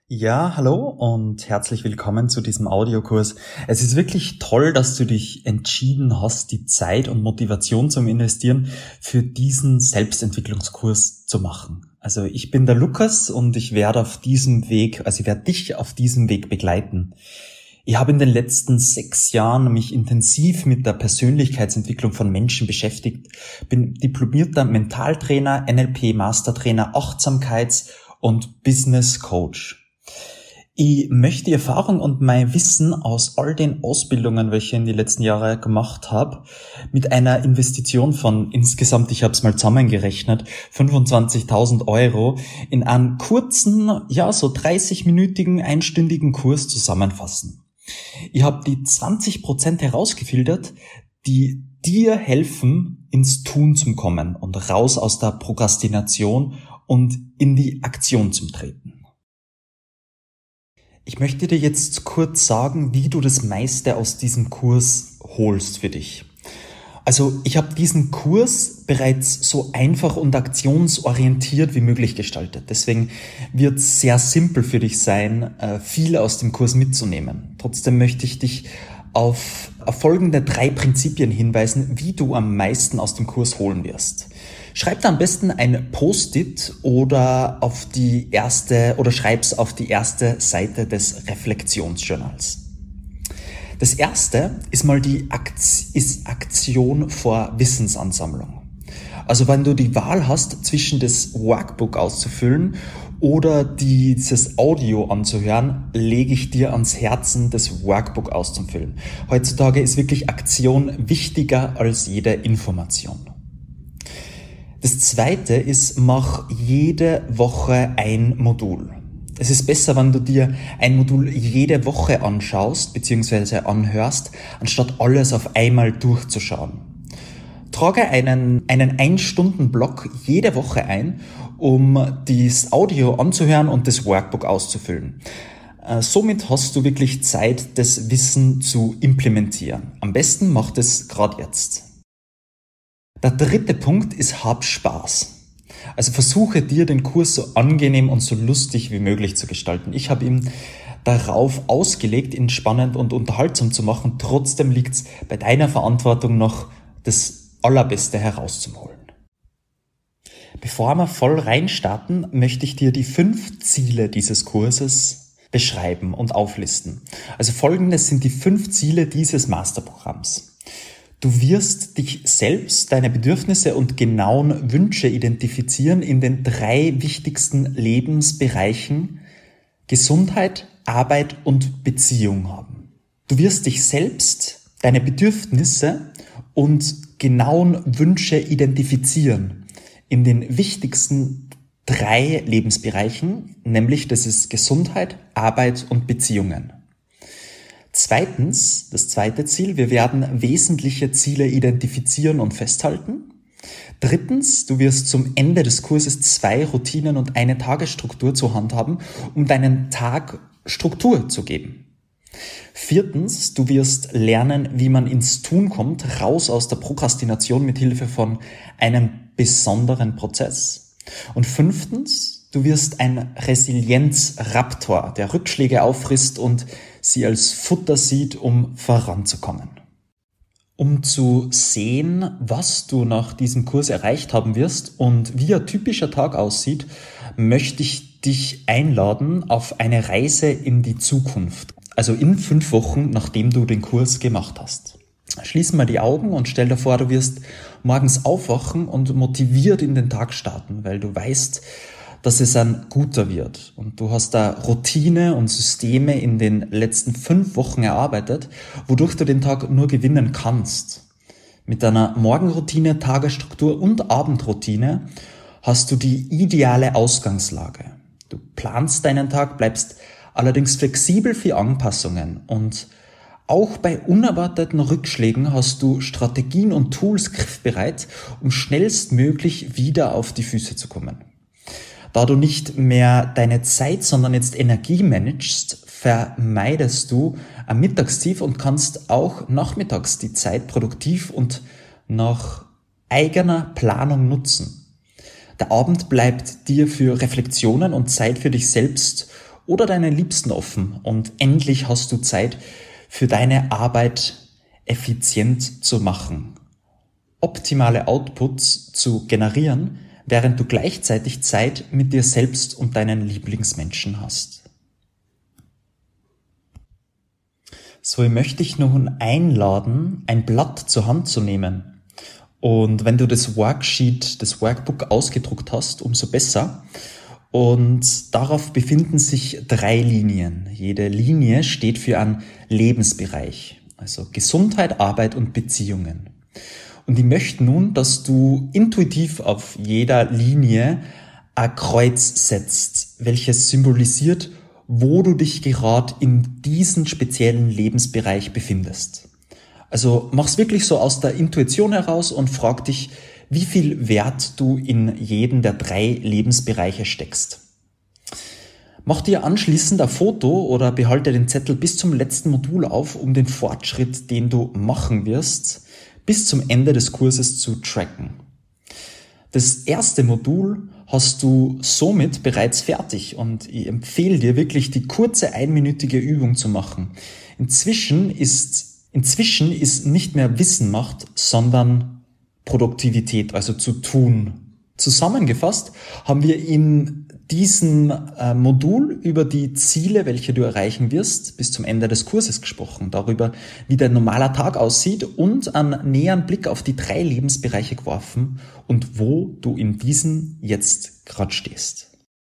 Ja, hallo und herzlich willkommen zu diesem Audiokurs. Es ist wirklich toll, dass du dich entschieden hast, die Zeit und Motivation zum Investieren für diesen Selbstentwicklungskurs zu machen. Also ich bin der Lukas und ich werde dich auf diesem Weg begleiten. Ich habe in den letzten 6 Jahren mich intensiv mit der Persönlichkeitsentwicklung von Menschen beschäftigt, bin diplomierter Mentaltrainer, NLP-Mastertrainer, Achtsamkeits- und Business Coach. Ich möchte die Erfahrung und mein Wissen aus all den Ausbildungen, welche ich in den letzten Jahren gemacht habe, mit einer Investition von insgesamt, ich habe es mal zusammengerechnet, 25.000 Euro in einen kurzen, so 30-minütigen, einstündigen Kurs zusammenfassen. Ich habe die 20% herausgefiltert, die dir helfen, ins Tun zu kommen und raus aus der Prokrastination und in die Aktion zu treten. Ich möchte dir jetzt kurz sagen, wie du das meiste aus diesem Kurs holst für dich. Also ich habe diesen Kurs bereits so einfach und aktionsorientiert wie möglich gestaltet. Deswegen wird es sehr simpel für dich sein, viel aus dem Kurs mitzunehmen. Trotzdem möchte ich dich auf folgende 3 Prinzipien hinweisen, wie du am meisten aus dem Kurs holen wirst. Schreib da am besten ein Post-it oder schreib's auf die erste Seite des Reflexionsjournals. Das erste ist mal die Aktion vor Wissensansammlung. Also wenn du die Wahl hast, zwischen das Workbook auszufüllen oder dieses Audio anzuhören, lege ich dir ans Herzen, das Workbook auszufüllen. Heutzutage ist wirklich Aktion wichtiger als jede Information. Das zweite ist, mach jede Woche ein Modul. Es ist besser, wenn du dir ein Modul jede Woche anschaust bzw. anhörst, anstatt alles auf einmal durchzuschauen. Trage einen 1-Stunden-Block jede Woche ein, um das Audio anzuhören und das Workbook auszufüllen. Somit hast du wirklich Zeit, das Wissen zu implementieren. Am besten mach das gerade jetzt. Der dritte Punkt ist, hab Spaß. Also versuche dir den Kurs so angenehm und so lustig wie möglich zu gestalten. Ich habe ihn darauf ausgelegt, ihn spannend und unterhaltsam zu machen. Trotzdem liegt es bei deiner Verantwortung noch, das Allerbeste herauszuholen. Bevor wir voll reinstarten, möchte ich dir die 5 Ziele dieses Kurses beschreiben und auflisten. Also folgendes sind die 5 Ziele dieses Masterprogramms. Du wirst dich selbst, deine Bedürfnisse und genauen Wünsche identifizieren in den 3 wichtigsten Lebensbereichen Gesundheit, Arbeit und Beziehung haben. Du wirst dich selbst, deine Bedürfnisse und genauen Wünsche identifizieren in den wichtigsten 3 Lebensbereichen, nämlich das ist Gesundheit, Arbeit und Beziehungen. Zweitens, das zweite Ziel, wir werden wesentliche Ziele identifizieren und festhalten. Drittens, du wirst zum Ende des Kurses 2 Routinen und eine Tagesstruktur zur Hand haben, um deinen Tag Struktur zu geben. Viertens, du wirst lernen, wie man ins Tun kommt, raus aus der Prokrastination mit Hilfe von einem besonderen Prozess. Und 5. Du wirst ein Resilienzraptor, der Rückschläge auffrisst und sie als Futter sieht, um voranzukommen. Um zu sehen, was du nach diesem Kurs erreicht haben wirst und wie ein typischer Tag aussieht, möchte ich dich einladen auf eine Reise in die Zukunft. Also in 5 Wochen, nachdem du den Kurs gemacht hast. Schließ mal die Augen und stell dir vor, du wirst morgens aufwachen und motiviert in den Tag starten, weil du weißt, dass es ein guter wird. Und du hast da Routine und Systeme in den letzten 5 Wochen erarbeitet, wodurch du den Tag nur gewinnen kannst. Mit deiner Morgenroutine, Tagesstruktur und Abendroutine hast du die ideale Ausgangslage. Du planst deinen Tag, bleibst allerdings flexibel für Anpassungen und auch bei unerwarteten Rückschlägen hast du Strategien und Tools griffbereit, um schnellstmöglich wieder auf die Füße zu kommen. Da du nicht mehr deine Zeit, sondern jetzt Energie managst, vermeidest du ein Mittagstief und kannst auch nachmittags die Zeit produktiv und nach eigener Planung nutzen. Der Abend bleibt dir für Reflexionen und Zeit für dich selbst oder deinen Liebsten offen und endlich hast du Zeit für deine Arbeit effizient zu machen, optimale Outputs zu generieren, während du gleichzeitig Zeit mit dir selbst und deinen Lieblingsmenschen hast. So, ich möchte dich nun einladen, ein Blatt zur Hand zu nehmen. Und wenn du das Workbook ausgedruckt hast, umso besser. Und darauf befinden sich 3 Linien. Jede Linie steht für einen Lebensbereich, also Gesundheit, Arbeit und Beziehungen. Und ich möchte nun, dass du intuitiv auf jeder Linie ein Kreuz setzt, welches symbolisiert, wo du dich gerade in diesem speziellen Lebensbereich befindest. Also mach's wirklich so aus der Intuition heraus und frag dich, wie viel Wert du in jeden der 3 Lebensbereiche steckst. Mach dir anschließend ein Foto oder behalte den Zettel bis zum letzten Modul auf, um den Fortschritt, den du machen wirst, bis zum Ende des Kurses zu tracken. Das erste Modul hast du somit bereits fertig und ich empfehle dir wirklich, die kurze 1-minütige Übung zu machen. Inzwischen ist nicht mehr Wissen macht, sondern Produktivität, also zu tun. Zusammengefasst haben wir in diesem Modul über die Ziele, welche du erreichen wirst, bis zum Ende des Kurses gesprochen, darüber, wie dein normaler Tag aussieht und einen näheren Blick auf die 3 Lebensbereiche geworfen und wo du in diesen jetzt gerade stehst.